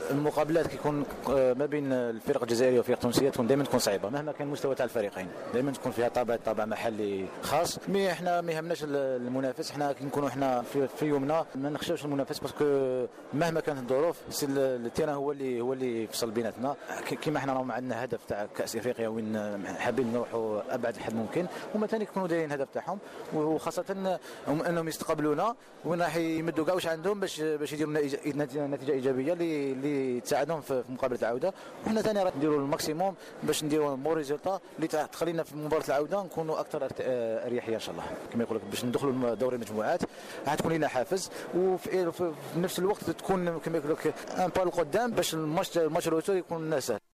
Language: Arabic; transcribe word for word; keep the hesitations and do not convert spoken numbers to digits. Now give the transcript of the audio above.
المقابلات كيكون ما بين الفرق الجزائريه والفرق التونسيه تكون دائما تكون صعيبه مهما كان المستوى تاع الفريقين، دائما تكون فيها طابع طابع محلي خاص. مي احنا ما يهمناش المنافس، احنا كي نكونوا احنا في, في يومنا ما نخشاوش المنافس باسكو مهما كانت الظروف التيران هو اللي هو اللي يفصل بيناتنا. كيما احنا راهم عندنا هدف تاع كاس افريقيا وين حابين نروحوا ابعد حد ممكن، هما ثاني يكونوا دايرين الهدف تاعهم، وخاصه انهم يستقبلونا وين راح يمدوا كاع واش عندهم باش باش يديروا نتيجه ايجابيه اللي اللي تساعدهم في مقابله العوده. وحنا ثاني راه نديروا الماكسيموم باش نديروا مور ريزولطا اللي تخلينا في مباراه العوده نكونوا اكثر اريحيه ان شاء الله. كما يقول لك باش ندخلوا دوري المجموعات راح تكون لنا حافز، وفي نفس الوقت تكون كما يقول لك ان با القدام باش الماتش الماتش يكون سهل.